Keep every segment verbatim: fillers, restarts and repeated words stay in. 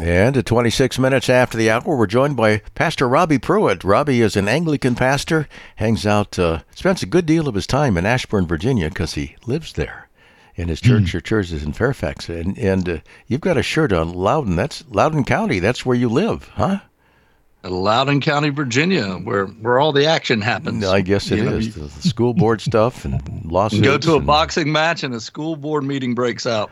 And at twenty-six minutes after the hour, we're joined by Pastor Robbie Pruitt. Robbie is an Anglican pastor, hangs out, uh, spends a good deal of his time in Ashburn, Virginia, because he lives there. And his church, mm. your church is in Fairfax. And, and uh, you've got a shirt on Loudoun. That's Loudoun County. That's where you live, huh? Loudoun County, Virginia, where, where all the action happens. I guess it you is. Know, the school board stuff and lawsuits. Go to a and... boxing match and a school board meeting breaks out.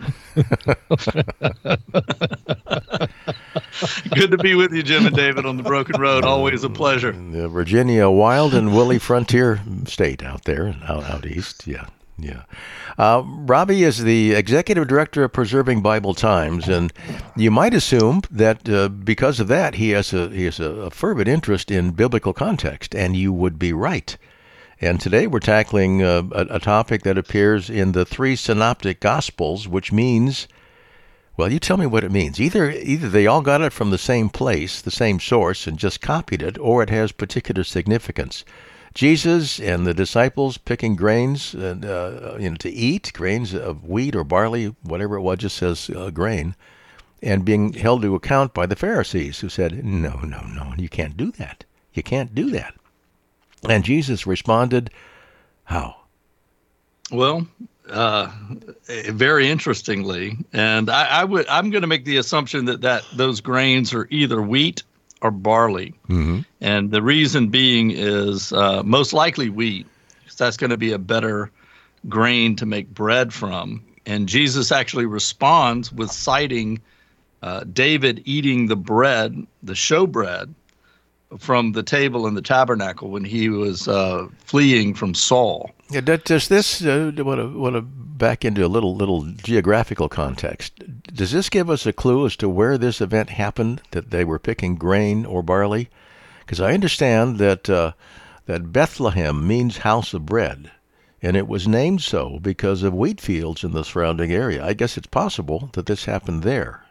Good to be with you, Jim and David, on the Broken Road. Always a pleasure. The Virginia, wild and woolly frontier state out there, out, out east. Yeah, yeah. Uh, Robbie is the executive director of Preserving Bible Times, and you might assume that uh, because of that, he has a he has a, a fervent interest in biblical context, and you would be right. And today we're tackling uh, a, a topic that appears in the three synoptic Gospels, which means, well, you tell me what it means. Either either they all got it from the same place, the same source, and just copied it, or it has particular significance. Jesus and the disciples picking grains and uh, you know, to eat, grains of wheat or barley, whatever it was, just says uh, grain, and being held to account by the Pharisees who said, no, no, no, you can't do that. You can't do that. And Jesus responded, how? Well, uh, very interestingly, and I, I would, I'm going to make the assumption that, that those grains are either wheat or barley. Mm-hmm. And the reason being is uh, most likely wheat, because that's going to be a better grain to make bread from. And Jesus actually responds with citing uh, David eating the bread, the showbread, from the table in the tabernacle when he was uh, fleeing from Saul. Yeah, does this uh, want to want to back into a little little geographical context? Does this give us a clue as to where this event happened, that they were picking grain or barley? Because I understand that uh, that Bethlehem means house of bread, and it was named so because of wheat fields in the surrounding area. I guess it's possible that this happened there.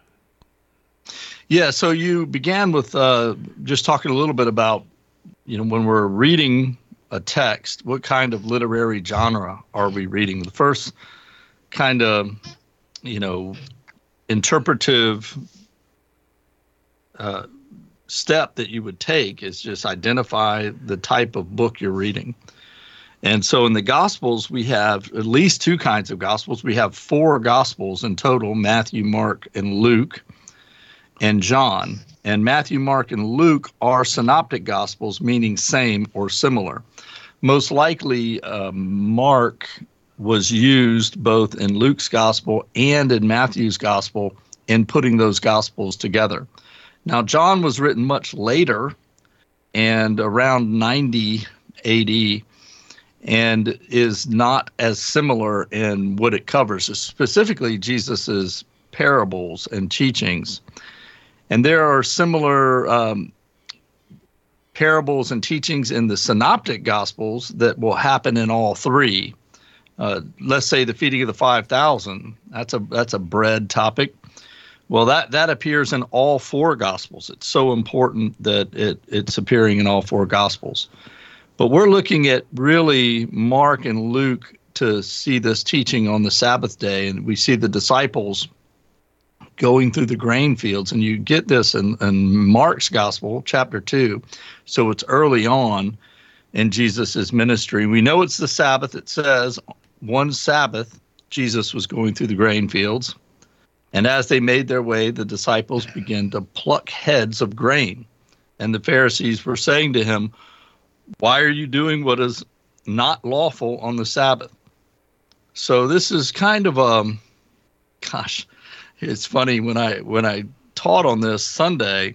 Yeah, so you began with uh, just talking a little bit about, you know, when we're reading a text, what kind of literary genre are we reading? The first kind of, you know, interpretive uh, step that you would take is just identify the type of book you're reading. And so in the Gospels, we have at least two kinds of Gospels. We have four Gospels in total: Matthew, Mark, and Luke, and John. And Matthew, Mark, and Luke are synoptic Gospels, meaning same or similar. Most likely, um, Mark was used both in Luke's Gospel and in Matthew's Gospel in putting those Gospels together. Now, John was written much later and around ninety A D, and is not as similar in what it covers, specifically Jesus's parables and teachings. And there are similar um, parables and teachings in the synoptic Gospels that will happen in all three. Uh, let's say the feeding of the five thousand, that's a that's a bread topic. Well, that, that appears in all four Gospels. It's so important that it it's appearing in all four Gospels. But we're looking at really Mark and Luke to see this teaching on the Sabbath day, and we see the disciples going through the grain fields, and you get this in, in Mark's Gospel, chapter two. So it's early on in Jesus' ministry. We know it's the Sabbath. It says one Sabbath, Jesus was going through the grain fields, and as they made their way, the disciples began to pluck heads of grain. And the Pharisees were saying to him, "Why are you doing what is not lawful on the Sabbath?" So this is kind of a, gosh, it's funny, when I when I taught on this Sunday,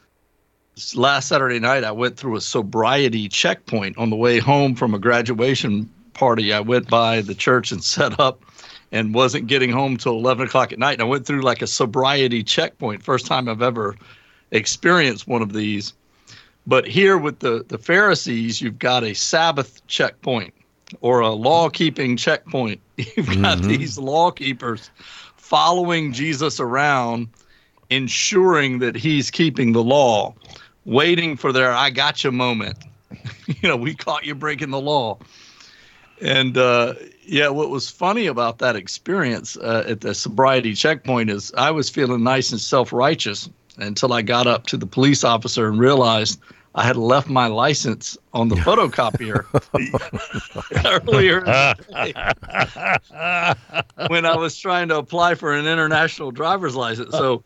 last Saturday night, I went through a sobriety checkpoint on the way home from a graduation party. I went by the church and set up and wasn't getting home till eleven o'clock at night. And I went through like a sobriety checkpoint, first time I've ever experienced one of these. But here with the, the Pharisees, you've got a Sabbath checkpoint or a law-keeping checkpoint. You've got mm-hmm. these law-keepers following Jesus around, ensuring that he's keeping the law, waiting for their "I gotcha" moment. You know, we caught you breaking the law. And uh, yeah, what was funny about that experience uh, at the sobriety checkpoint is I was feeling nice and self-righteous. until I got up to the police officer and realized I had left my license on the photocopier earlier in the day when I was trying to apply for an international driver's license. So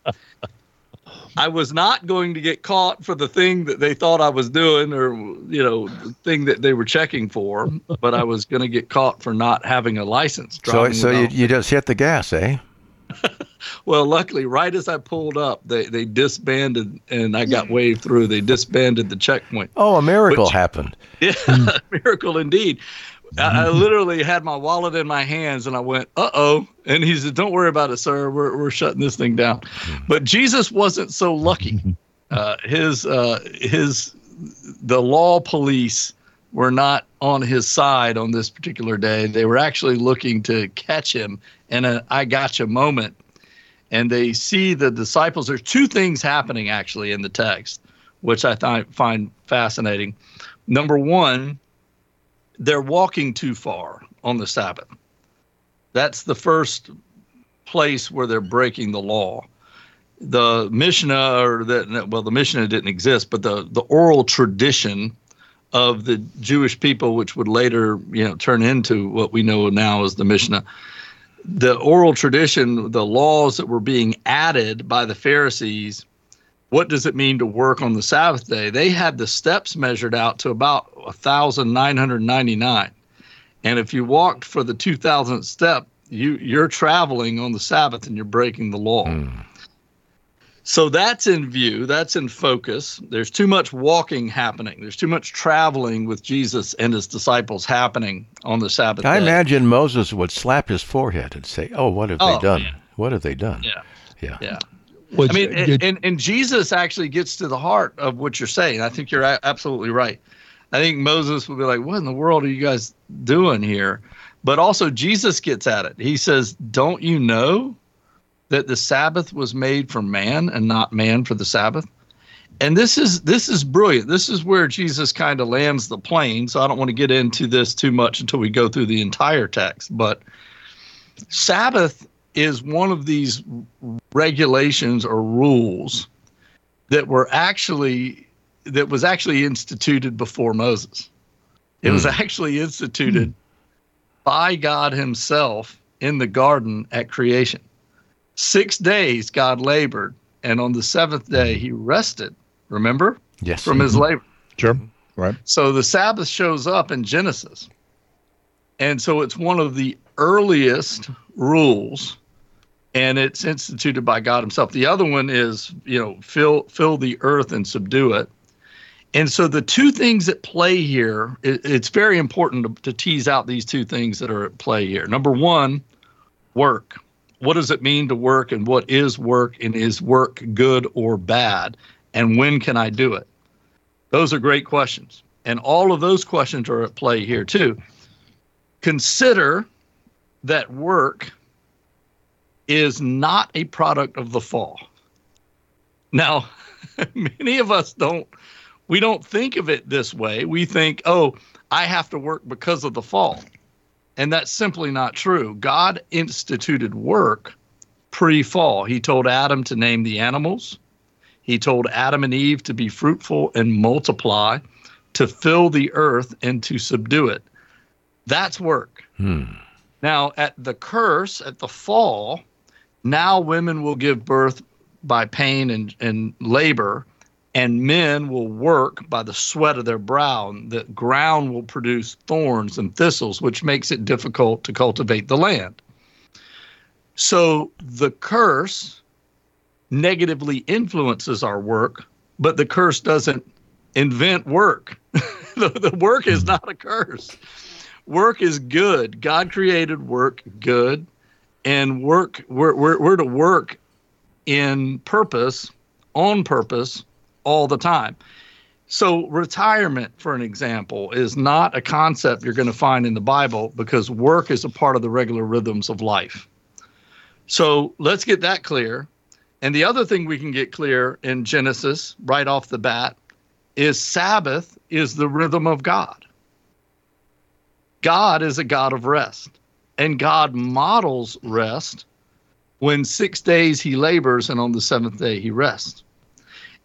I was not going to get caught for the thing that they thought I was doing, or, you know, the thing that they were checking for, but I was going to get caught for not having a license. So, so you, you just hit the gas, eh? Well, luckily, right as I pulled up, they, they disbanded, and I got waved through. They disbanded the checkpoint. Oh, a miracle Which, happened. Yeah, a miracle indeed. I, I literally had my wallet in my hands, and I went, uh-oh. And he said, don't worry about it, sir. We're we're shutting this thing down. But Jesus wasn't so lucky. Uh, his uh, his the law police were not on his side on this particular day. They were actually looking to catch him in a I gotcha moment. And they see the disciples. There's two things happening actually in the text, which I th- find fascinating. Number one, they're walking too far on the Sabbath. That's the first place where they're breaking the law. The Mishnah, or the, well, the Mishnah didn't exist, but the, the oral tradition of the Jewish people, which would later, you know, turn into what we know now as the Mishnah. The oral tradition, the laws that were being added by the Pharisees, what does it mean to work on the Sabbath day? They had the steps measured out to about one thousand nine hundred ninety-nine. And if you walked for the two thousandth step, you, you're traveling on the Sabbath and you're breaking the law. Mm. So that's in view. That's in focus. There's too much walking happening. There's too much traveling with Jesus and his disciples happening on the Sabbath I day. imagine Moses would slap his forehead and say, oh, what have oh, they done? Man. What have they done? Yeah. Yeah. Yeah. Which, I mean, it, and, and Jesus actually gets to the heart of what you're saying. I think you're a- absolutely right. I think Moses would be like, what in the world are you guys doing here? But also Jesus gets at it. He says, don't you know that the Sabbath was made for man and not man for the Sabbath? And this is this is brilliant. This is where Jesus kind of lands the plane. So I don't want to get into this too much until we go through the entire text. But Sabbath is one of these regulations or rules that were actually that was actually instituted before Moses. It mm. was actually instituted mm. by God himself in the garden at creation. Six days God labored, and on the seventh day he rested, remember? Yes. From his labor. Sure. Right. So the Sabbath shows up in Genesis. And so it's one of the earliest rules, and it's instituted by God himself. The other one is, you know, fill fill the earth and subdue it. And so the two things at play here, it, it's very important to, to tease out these two things that are at play here. Number one, work. What does it mean to work, and what is work, and is work good or bad, and when can I do it? Those are great questions. And all of those questions are at play here too. Consider that work is not a product of the fall. Now, many of us don't, we don't think of it this way. We think, oh, I have to work because of the fall. And that's simply not true. God instituted work pre-fall. He told Adam to name the animals. He told Adam and Eve to be fruitful and multiply, to fill the earth and to subdue it. That's work. Hmm. Now, at the curse, at the fall, now women will give birth by pain and, and labor, and men will work by the sweat of their brow, and the ground will produce thorns and thistles, which makes it difficult to cultivate the land. So the curse negatively influences our work, but the curse doesn't invent work. the, the work is not a curse. Work is good. God created work good, and work we're, we're, we're to work in purpose, on purpose, all the time. So retirement, for an example, is not a concept you're going to find in the Bible, because work is a part of the regular rhythms of life. So let's get that clear. And the other thing we can get clear in Genesis right off the bat is Sabbath is the rhythm of God. God is a God of rest, and God models rest when six days he labors and on the seventh day he rests.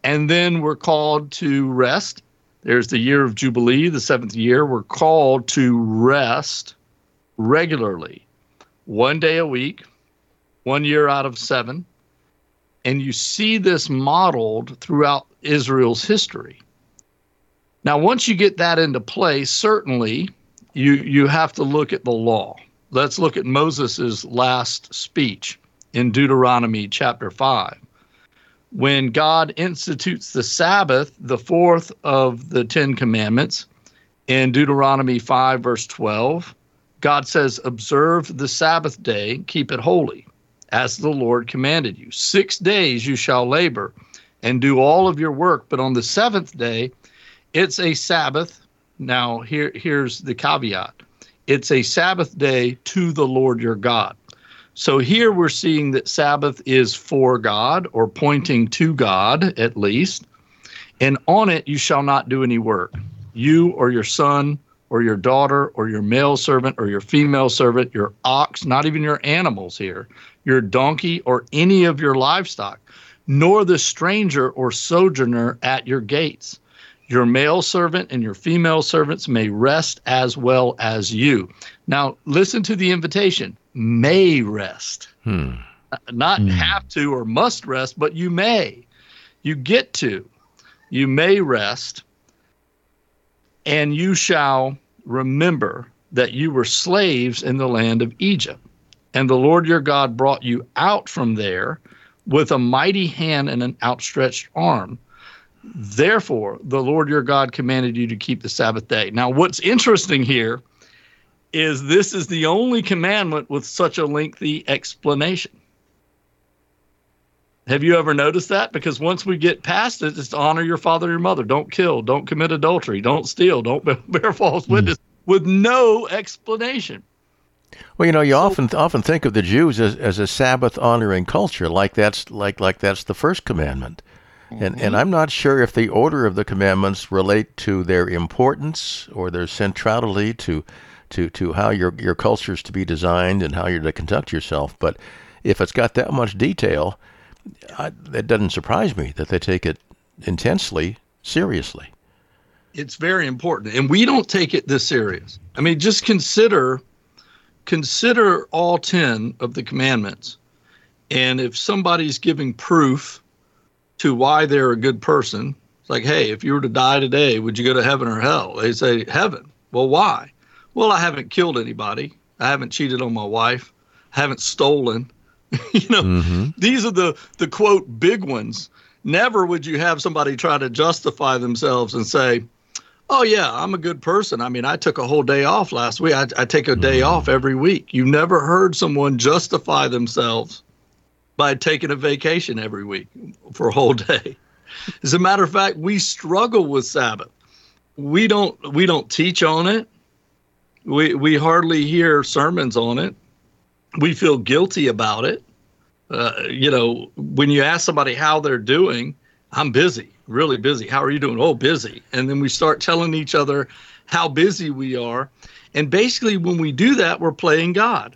And then we're called to rest. There's the year of Jubilee, the seventh year. We're called to rest regularly, one day a week, one year out of seven. And you see this modeled throughout Israel's history. Now, once you get that into play, certainly you you have to look at the law. Let's look at Moses' last speech in Deuteronomy chapter five. When God institutes the Sabbath, the fourth of the Ten Commandments, in Deuteronomy five, verse twelve, God says, observe the Sabbath day, keep it holy, as the Lord commanded you. Six days you shall labor and do all of your work, but on the seventh day, it's a Sabbath. Now, here, here's the caveat. It's a Sabbath day to the Lord your God. So here we're seeing that Sabbath is for God, or pointing to God at least. And on it you shall not do any work. You or your son or your daughter or your male servant or your female servant, your ox, not even your animals here, your donkey or any of your livestock, nor the stranger or sojourner at your gates. Your male servant and your female servants may rest as well as you. Now, listen to the invitation. May rest. Hmm. Not hmm. have to or must rest, but you may. You get to. You may rest, and you shall remember that you were slaves in the land of Egypt. And the Lord your God brought you out from there with a mighty hand and an outstretched arm. Therefore, the Lord your God commanded you to keep the Sabbath day. Now, what's interesting here is this is the only commandment with such a lengthy explanation. Have you ever noticed that? Because once we get past it, it's to honor your father and your mother. Don't kill. Don't commit adultery. Don't steal. Don't bear false witness, mm. with no explanation. Well, you know, you so, often often think of the Jews as, as a Sabbath honoring culture, like that's like like that's the first commandment. And mm-hmm. and I'm not sure if the order of the commandments relate to their importance or their centrality to to to how your your culture is to be designed and how you're to conduct yourself. But if it's got that much detail, I, it doesn't surprise me that they take it intensely seriously. It's very important, and we don't take it this serious. I mean, just consider consider all ten of the commandments, and if somebody's giving proof to why they're a good person, it's like, hey, if you were to die today, would you go to heaven or hell? They say heaven. Well, why? Well, I haven't killed anybody. I haven't cheated on my wife. I haven't stolen. you know, mm-hmm. These are the, the quote big ones. Never would you have somebody try to justify themselves and say, oh, yeah, I'm a good person. I mean, I took a whole day off last week. I, I take a day mm-hmm. off every week. You never heard someone justify themselves by taking a vacation every week for a whole day. As a matter of fact, we struggle with Sabbath. We don't we don't teach on it. We we hardly hear sermons on it. We feel guilty about it. Uh, you know, when you ask somebody how they're doing, I'm busy, really busy. How are you doing? Oh, busy. And then we start telling each other how busy we are. And basically, when we do that, we're playing God.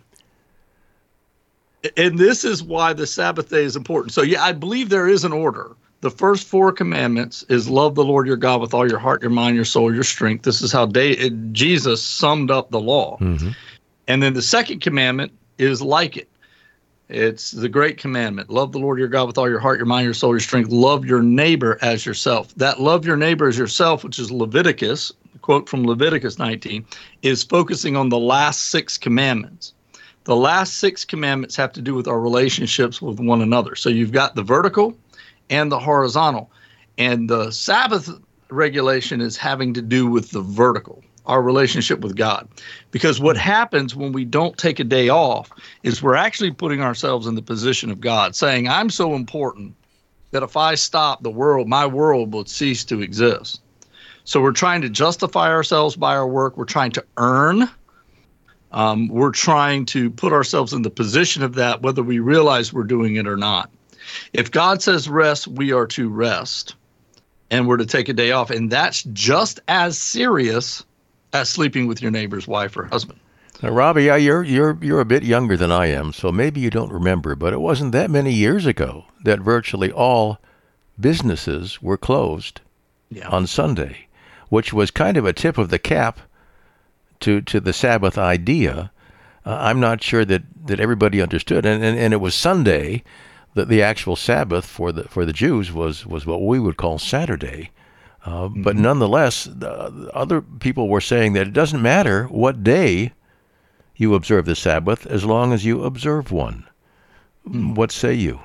And this is why the Sabbath day is important. So, yeah, I believe there is an order. The first four commandments is love the Lord your God with all your heart, your mind, your soul, your strength. This is how day, Jesus summed up the law. Mm-hmm. And then the second commandment is like it. It's the great commandment. Love the Lord your God with all your heart, your mind, your soul, your strength. Love your neighbor as yourself. That love your neighbor as yourself, which is Leviticus, a quote from Leviticus nineteen, is focusing on the last six commandments. The last six commandments have to do with our relationships with one another. So you've got the vertical and the horizontal. And the Sabbath regulation is having to do with the vertical, our relationship with God. Because what happens when we don't take a day off is we're actually putting ourselves in the position of God, saying, I'm so important that if I stop, the world, my world will cease to exist. So we're trying to justify ourselves by our work. We're trying to earn. Um, we're trying to put ourselves in the position of that, whether we realize we're doing it or not. If God says rest, we are to rest, and we're to take a day off. And that's just as serious as sleeping with your neighbor's wife or husband. Now, Robbie, yeah, you're you're you're a bit younger than I am, so maybe you don't remember, but it wasn't that many years ago that virtually all businesses were closed Yeah. on Sunday, which was kind of a tip of the cap to, to the Sabbath idea. Uh, I'm not sure that, that everybody understood. And, and, and it was Sunday that the actual Sabbath for the for the Jews was, was what we would call Saturday. Uh, mm-hmm. But nonetheless, uh, other people were saying that it doesn't matter what day you observe the Sabbath as long as you observe one. Mm. What say you?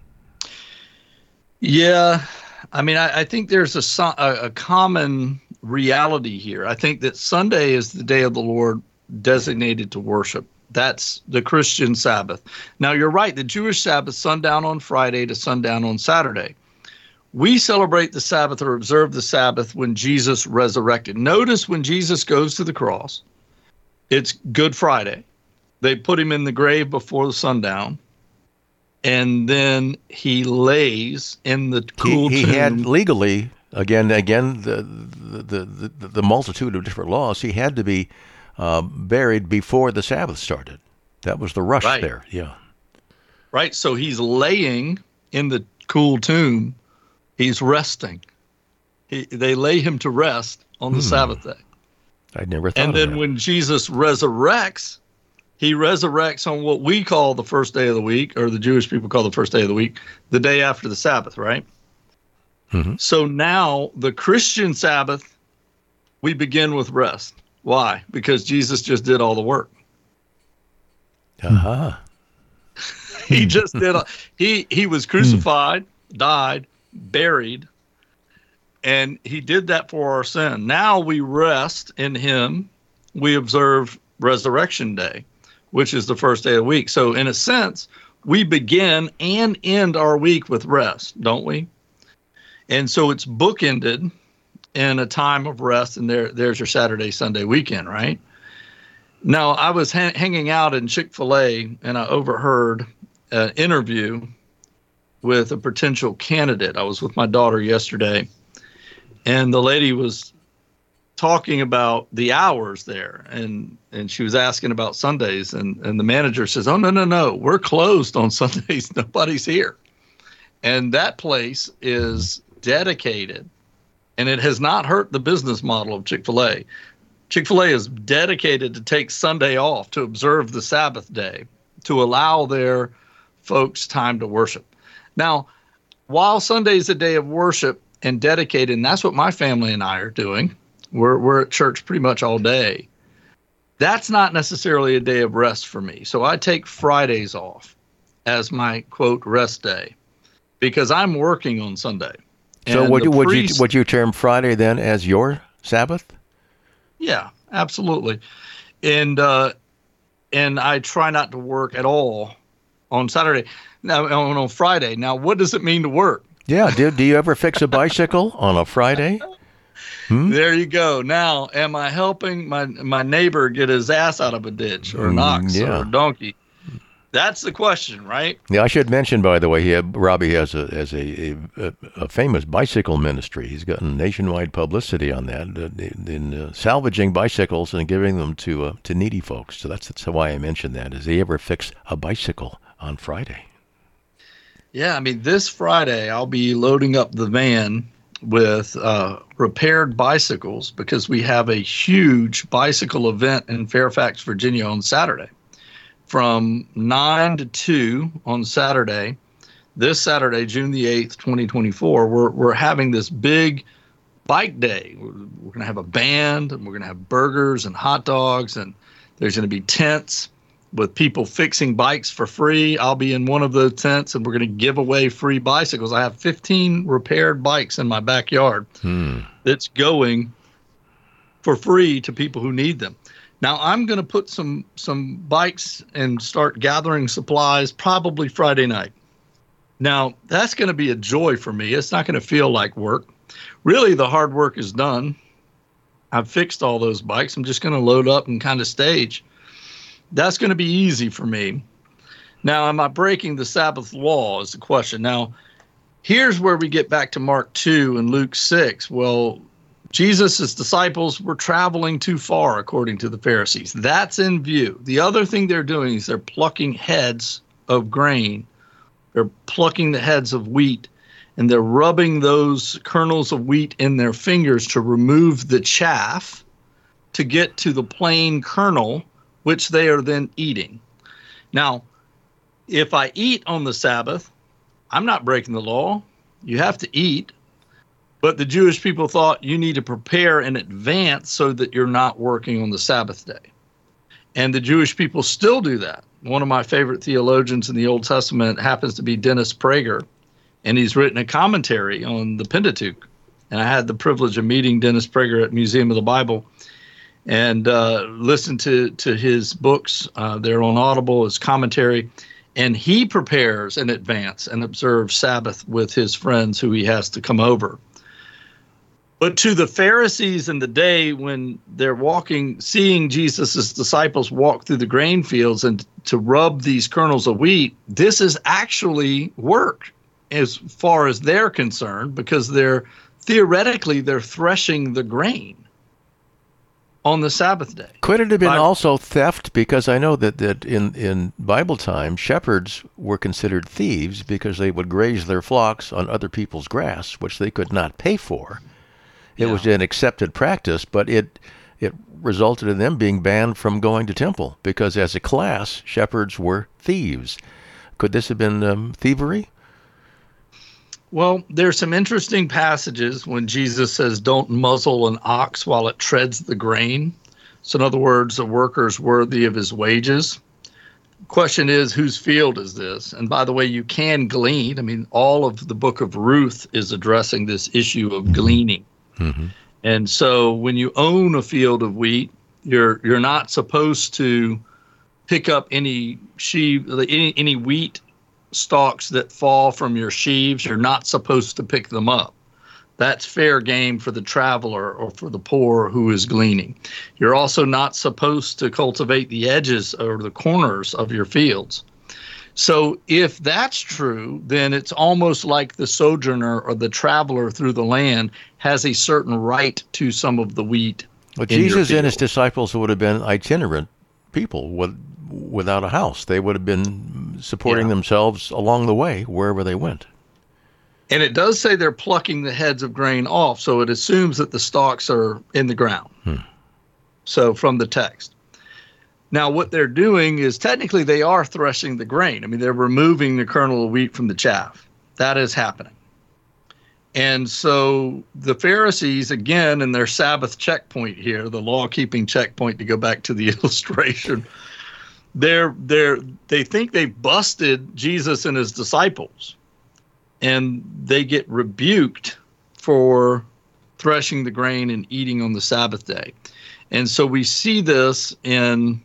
Yeah, I mean, I, I think there's a, a, a common reality here. I think that Sunday is the day of the Lord designated to worship. That's the Christian Sabbath. Now, you're right. The Jewish Sabbath, sundown on Friday to sundown on Saturday. We celebrate the Sabbath or observe the Sabbath when Jesus resurrected. Notice when Jesus goes to the cross, it's Good Friday. They put him in the grave before the sundown, and then he lays in the cool he, he tomb. He had legally, again, again the, the, the, the multitude of different laws, he had to be Uh, buried before the Sabbath started. That was the rush right. there. Yeah. Right. So he's laying in the cool tomb. He's resting. He, they lay him to rest on the hmm. Sabbath day. I'd never thought And of then that. when Jesus resurrects, he resurrects on what we call the first day of the week, or the Jewish people call the first day of the week, the day after the Sabbath, right? Mm-hmm. So now the Christian Sabbath, we begin with rest. Why? Because Jesus just did all the work. Uh-huh. He just did. A, he he was crucified, died, buried, and he did that for our sin. Now we rest in him. We observe Resurrection Day, which is the first day of the week. So in a sense, we begin and end our week with rest, don't we? And so it's bookended in a time of rest, and there, there's your Saturday, Sunday weekend, right? Now, I was ha- hanging out in Chick-fil-A, and I overheard an interview with a potential candidate. I was with my daughter yesterday, and the lady was talking about the hours there, and, and she was asking about Sundays, and, and the manager says, oh, no, no, no, we're closed on Sundays. Nobody's here. And that place is dedicated. And it has not hurt the business model of Chick-fil-A. Chick-fil-A is dedicated to take Sunday off to observe the Sabbath day, to allow their folks time to worship. Now, while Sunday is a day of worship and dedicated, and that's what my family and I are doing, we're, we're at church pretty much all day, that's not necessarily a day of rest for me. So I take Fridays off as my, quote, rest day, because I'm working on Sunday. So and would you, would priest, you would you term Friday then as your Sabbath? Yeah, absolutely. And uh, and I try not to work at all on Saturday. Now on, on Friday. Now, what does it mean to work? Yeah. Do do you ever fix a bicycle on a Friday? Hmm? There you go. Now, am I helping my my neighbor get his ass out of a ditch, or an ox, mm, yeah. or a donkey? That's the question, right? Yeah, I should mention, by the way, he had, Robbie has a has a, a, a famous bicycle ministry. He's gotten nationwide publicity on that, uh, in uh, salvaging bicycles and giving them to uh, to needy folks. So that's that's why I mentioned that. Does he ever fix a bicycle on Friday? Yeah, I mean, this Friday I'll be loading up the van with uh, repaired bicycles, because we have a huge bicycle event in Fairfax, Virginia on Saturday. From nine to two on Saturday, this Saturday, June the eighth, twenty twenty-four, we're we're having this big bike day. We're, we're going to have a band, and we're going to have burgers and hot dogs, and there's going to be tents with people fixing bikes for free. I'll be in one of the tents, and we're going to give away free bicycles. I have fifteen repaired bikes in my backyard hmm. that's going for free to people who need them. Now, I'm going to put some some bikes and start gathering supplies probably Friday night. Now, that's going to be a joy for me. It's not going to feel like work. Really, the hard work is done. I've fixed all those bikes. I'm just going to load up and kind of stage. That's going to be easy for me. Now, am I breaking the Sabbath law is the question. Now, here's where we get back to Mark two and Luke six. Well, Jesus' disciples were traveling too far, according to the Pharisees. That's in view. The other thing they're doing is they're plucking heads of grain. They're plucking the heads of wheat and they're rubbing those kernels of wheat in their fingers to remove the chaff to get to the plain kernel, which they are then eating. Now, if I eat on the Sabbath, I'm not breaking the law. You have to eat. But the Jewish people thought you need to prepare in advance so that you're not working on the Sabbath day. And the Jewish people still do that. One of my favorite theologians in the Old Testament happens to be Dennis Prager, and he's written a commentary on the Pentateuch. And I had the privilege of meeting Dennis Prager at Museum of the Bible and uh, listened to, to his books. Uh, they're on Audible, his commentary. And he prepares in advance and observes Sabbath with his friends who he has to come over. But to the Pharisees in the day when they're walking, seeing Jesus' disciples walk through the grain fields and to rub these kernels of wheat, this is actually work as far as they're concerned, because they're theoretically they're threshing the grain on the Sabbath day. Could it have been By, also theft? Because I know that, that in, in Bible time, shepherds were considered thieves because they would graze their flocks on other people's grass, which they could not pay for. It yeah. was an accepted practice, but it it resulted in them being banned from going to temple because as a class, shepherds were thieves. Could this have been um, thievery? Well, there's some interesting passages when Jesus says, don't muzzle an ox while it treads the grain. So in other words, the worker's worthy of his wages. Question is, whose field is this? And by the way, you can glean. I mean, all of the book of Ruth is addressing this issue of gleaning. Mm-hmm. And so when you own a field of wheat, you're you're not supposed to pick up any sheave, any, any wheat stalks that fall from your sheaves. You're not supposed to pick them up. That's fair game for the traveler or for the poor who is gleaning. You're also not supposed to cultivate the edges or the corners of your fields. So if that's true, then it's almost like the sojourner or the traveler through the land has a certain right to some of the wheat. Well, Jesus and his disciples would have been itinerant people with, without a house. They would have been supporting yeah. themselves along the way, wherever they went. And it does say they're plucking the heads of grain off, so it assumes that the stalks are in the ground. Hmm. So from the text. Now, what they're doing is technically they are threshing the grain. I mean, they're removing the kernel of wheat from the chaff. That is happening. And so the Pharisees, again, in their Sabbath checkpoint here, the law-keeping checkpoint, to go back to the illustration, they're, they're, they think they've busted Jesus and his disciples, and they get rebuked for threshing the grain and eating on the Sabbath day. And so we see this in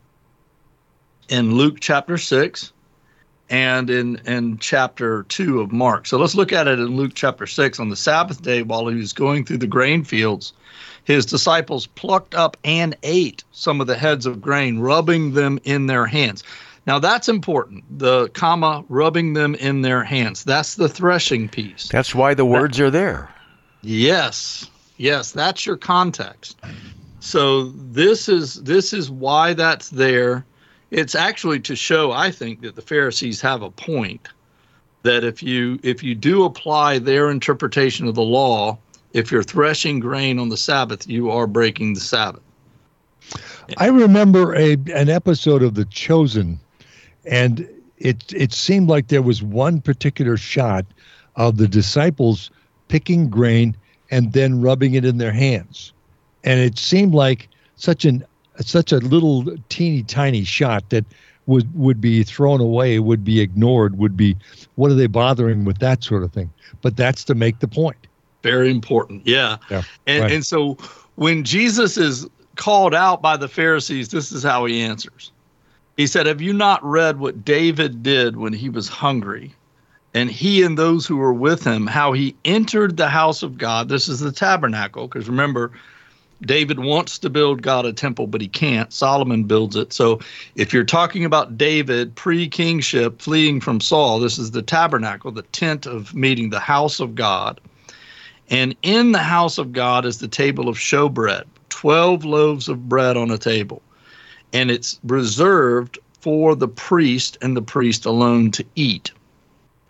in Luke chapter six and in, in chapter two of Mark. So let's look at it in Luke chapter six. On the Sabbath day, while he was going through the grain fields, his disciples plucked up and ate some of the heads of grain, rubbing them in their hands. Now that's important, the comma, rubbing them in their hands. That's the threshing piece. That's why the words are there. Yes, yes, that's your context. So this is this is why that's there. It's actually to show, I think, that the Pharisees have a point, that if you if you do apply their interpretation of the law, if you're threshing grain on the Sabbath, you are breaking the Sabbath. I remember a an episode of The Chosen, and it it seemed like there was one particular shot of the disciples picking grain and then rubbing it in their hands. And it seemed like such an such a little teeny tiny shot that would would be thrown away, would be ignored, would be, what are they bothering with that sort of thing? But that's to make the point. Very important. Yeah. yeah and right. and so when Jesus is called out by the Pharisees, this is how he answers. He said, have you not read what David did when he was hungry? And he and those who were with him, how he entered the house of God. This is the tabernacle, because remember, David wants to build God a temple, but he can't. Solomon builds it. So if you're talking about David pre-kingship fleeing from Saul, this is the tabernacle, the tent of meeting, the house of God. And in the house of God is the table of showbread, twelve loaves of bread on a table. And it's reserved for the priest and the priest alone to eat.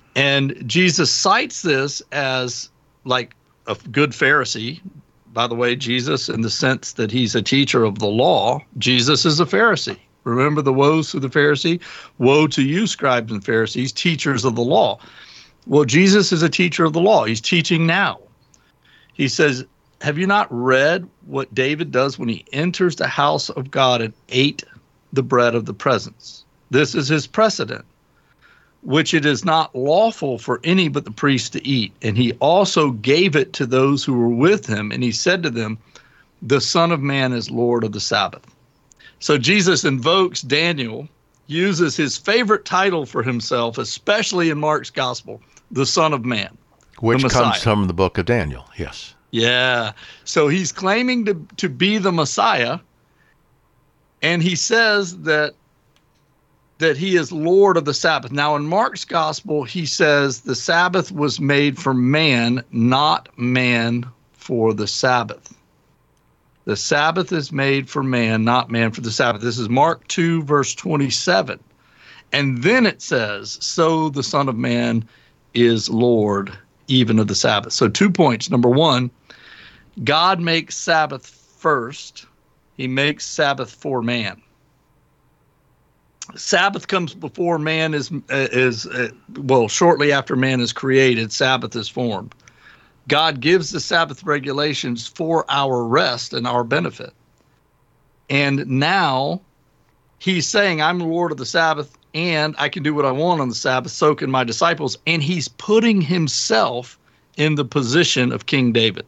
And Jesus cites this as like a good Pharisee. By the way, Jesus, in the sense that he's a teacher of the law, Jesus is a Pharisee. Remember the woes to the Pharisee? Woe to you, scribes and Pharisees, teachers of the law. Well, Jesus is a teacher of the law. He's teaching now. He says, have you not read what David does when he enters the house of God and ate the bread of the presence? This is his precedent, which it is not lawful for any but the priest to eat. And he also gave it to those who were with him. And he said to them, the Son of Man is Lord of the Sabbath. So Jesus invokes Daniel, uses his favorite title for himself, especially in Mark's gospel, the Son of Man. Which comes from the book of Daniel, yes. Yeah. So he's claiming to, to be the Messiah. And he says that that he is Lord of the Sabbath. Now, in Mark's gospel, he says the Sabbath was made for man, not man for the Sabbath. The Sabbath is made for man, not man for the Sabbath. This is Mark two, verse twenty-seven. And then it says, so the Son of Man is Lord even of the Sabbath. So two points. Number one, God makes Sabbath first. He makes Sabbath for man. Sabbath comes before man is, is uh, well, shortly after man is created, Sabbath is formed. God gives the Sabbath regulations for our rest and our benefit. And now he's saying, I'm the Lord of the Sabbath, and I can do what I want on the Sabbath, so can my disciples. And he's putting himself in the position of King David.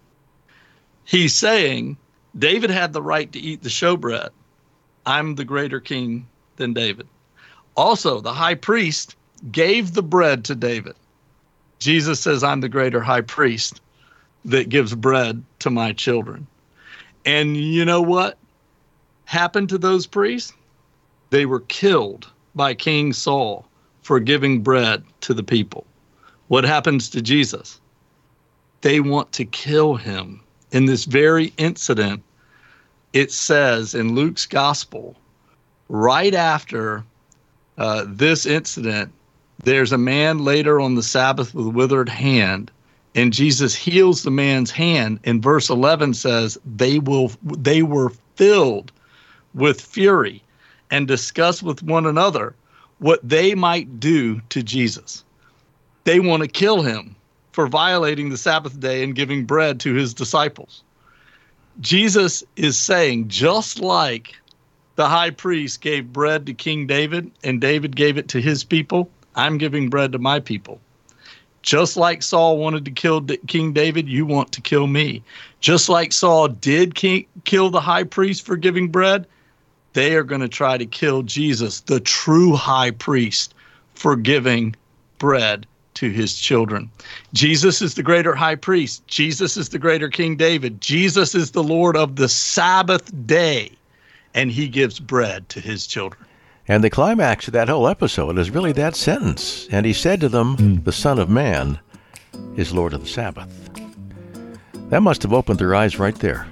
He's saying, David had the right to eat the showbread. I'm the greater king than David. Also, the high priest gave the bread to David. Jesus says, I'm the greater high priest that gives bread to my children. And you know what happened to those priests? They were killed by King Saul for giving bread to the people. What happens to Jesus? They want to kill him. In this very incident, it says in Luke's gospel, right after uh, this incident, there's a man later on the Sabbath with a withered hand, and Jesus heals the man's hand. And verse eleven says, they will, they were filled with fury and discussed with one another what they might do to Jesus. They want to kill him for violating the Sabbath day and giving bread to his disciples. Jesus is saying, just like the high priest gave bread to King David and David gave it to his people, I'm giving bread to my people. Just like Saul wanted to kill D- King David, you want to kill me. Just like Saul did ki- kill the high priest for giving bread, they are going to try to kill Jesus, the true high priest, for giving bread to his children. Jesus is the greater high priest. Jesus is the greater King David. Jesus is the Lord of the Sabbath day, and he gives bread to his children. And the climax of that whole episode is really that sentence. And he said to them, mm. the Son of Man is Lord of the Sabbath. That must have opened their eyes right there.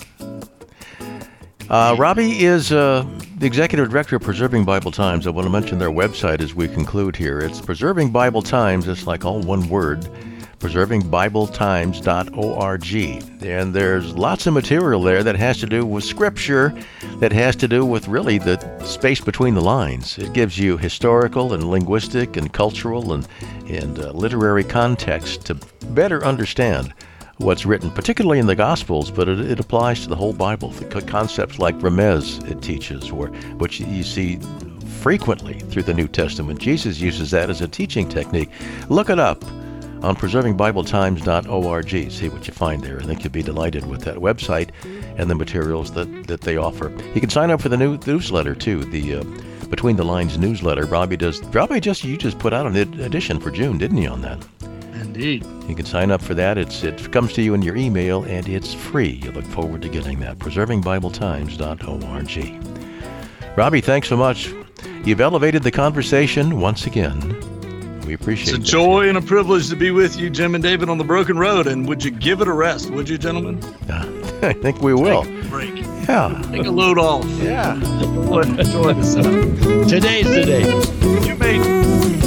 Uh, Robbie is uh, the Executive Director of Preserving Bible Times. I want to mention their website as we conclude here. It's Preserving Bible Times. It's like all one word. preserving bible times dot org. And there's lots of material there that has to do with Scripture, that has to do with really the space between the lines. It gives you historical and linguistic and cultural and, and uh, literary context to better understand what's written, particularly in the Gospels, but it, it applies to the whole Bible. The concepts like remez it teaches, or which you see frequently through the New Testament. Jesus uses that as a teaching technique. Look it up on preserving bible times dot org. See what you find there. I think you'll be delighted with that website and the materials that, that they offer. You can sign up for the new newsletter, too, the uh, Between the Lines newsletter. Robbie does. Robbie, just you just put out an ed- edition for June, didn't you, on that? Indeed. You can sign up for that. It's It comes to you in your email, and it's free. You look forward to getting that. preserving bible times dot org. Robbie, thanks so much. You've elevated the conversation once again. We appreciate it. It's a joy and a privilege to be with you, Jim and David, on the Broken Road. And would you give it a rest, would you, gentlemen? Uh, I think we will. Take a break. Yeah. Take a load off. Yeah. Enjoy this. Today's the day. You made